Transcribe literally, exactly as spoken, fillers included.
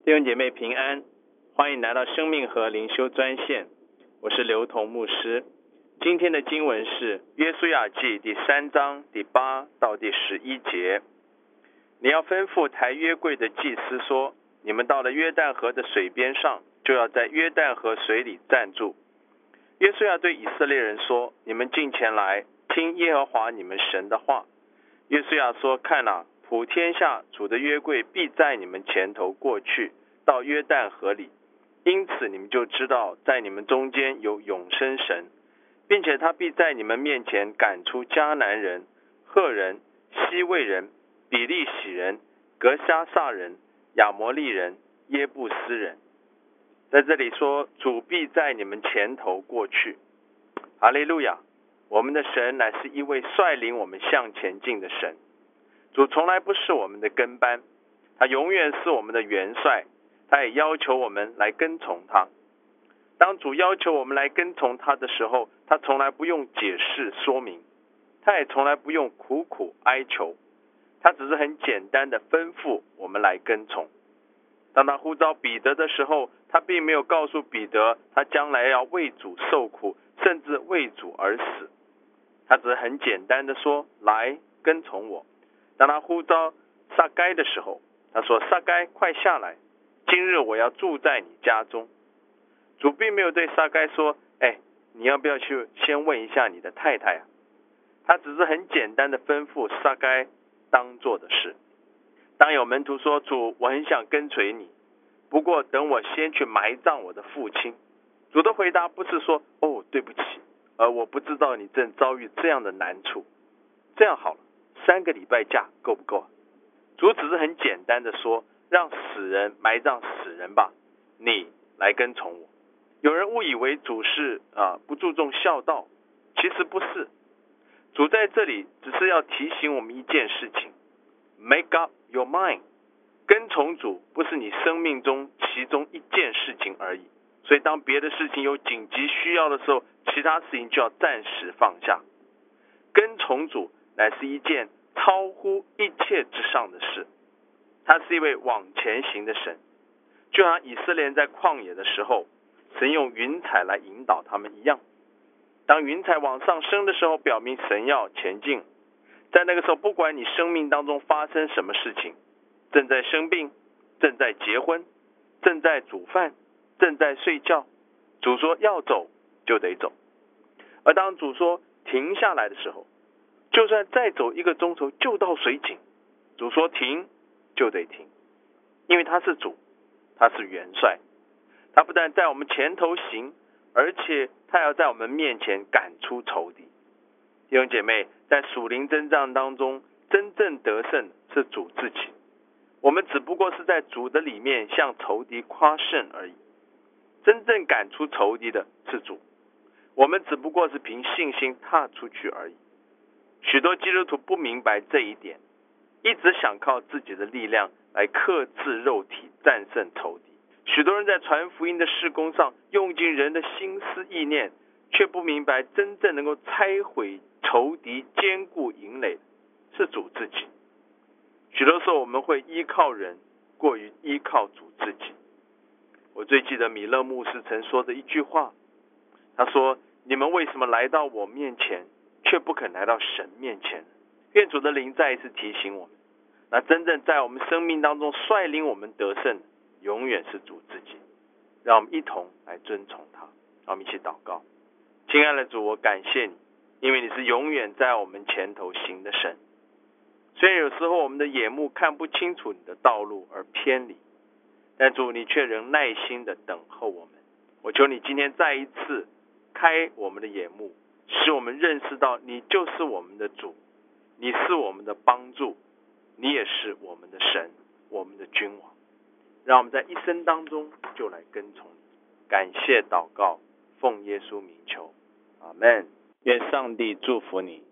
弟兄姐妹平安，欢迎来到生命河灵修专线，我是刘同牧师。今天的经文是约书亚记第三章第八到第十一节。你要吩咐抬约柜的祭司说，你们到了约旦河的水边上，就要在约旦河水里站住。约书亚对以色列人说，你们近前来听耶和华你们神的话。约书亚说，看啊，普天下主的约柜必在你们前头过去，到约旦河里，因此你们就知道在你们中间有永生神，并且他必在你们面前赶出迦南人、赫人、西魏人、比利洗人、格沙撒人、亚摩利人、耶布斯人。在这里说，主必在你们前头过去。哈利路亚！我们的神乃是一位率领我们向前进的神。主从来不是我们的跟班，他永远是我们的元帅，他也要求我们来跟从他。当主要求我们来跟从他的时候，他从来不用解释说明，他也从来不用苦苦哀求，他只是很简单的吩咐我们来跟从。当他呼召彼得的时候，他并没有告诉彼得他将来要为主受苦，甚至为主而死。他只是很简单的说，来跟从我。当他呼召撒该的时候，他说，撒该快下来，今日我要住在你家中。主并没有对撒该说，哎，你要不要去先问一下你的太太啊？他只是很简单的吩咐撒该当做的事。当有门徒说，主，我很想跟随你，不过等我先去埋葬我的父亲。主的回答不是说，哦，对不起，而我不知道你正遭遇这样的难处。这样好了，三个礼拜假够不够？主只是很简单的说，让死人埋葬死人吧，你来跟从我。有人误以为主是啊不注重孝道，其实不是。主在这里只是要提醒我们一件事情， make up your mind， 跟从主不是你生命中其中一件事情而已。所以当别的事情有紧急需要的时候，其他事情就要暂时放下。跟从主乃是一件超乎一切之上的事，他是一位往前行的神，就像以色列人在旷野的时候，神用云彩来引导他们一样。当云彩往上升的时候，表明神要前进。在那个时候，不管你生命当中发生什么事情，正在生病，正在结婚，正在煮饭，正在睡觉，主说要走就得走。而当主说停下来的时候，就算再走一个钟头就到水井，主说停就得停，因为他是主，他是元帅，他不但在我们前头行，而且他要在我们面前赶出仇敌。弟兄姐妹，在属灵征战当中，真正得胜是主自己，我们只不过是在主的里面向仇敌夸胜而已。真正赶出仇敌的是主，我们只不过是凭信心踏出去而已。许多基督徒不明白这一点，一直想靠自己的力量来克制肉体，战胜仇敌。许多人在传福音的事工上用尽人的心思意念，却不明白真正能够拆毁仇敌、坚固营垒是主自己。许多时候我们会依靠人过于依靠主自己。我最记得米勒牧师曾说的一句话，他说，你们为什么来到我面前，却不肯来到神面前？愿主的灵再一次提醒我们，那真正在我们生命当中率领我们得胜，永远是主自己。让我们一同来尊崇他。让我们一起祷告。亲爱的主，我感谢你，因为你是永远在我们前头行的神。虽然有时候我们的眼目看不清楚你的道路而偏离，但主，你却仍耐心的等候我们。我求你今天再一次开我们的眼目，使我们认识到你就是我们的主，你是我们的帮助，你也是我们的神，我们的君王。让我们在一生当中就来跟从你。感谢祷告，奉耶稣名求，阿们。愿上帝祝福你。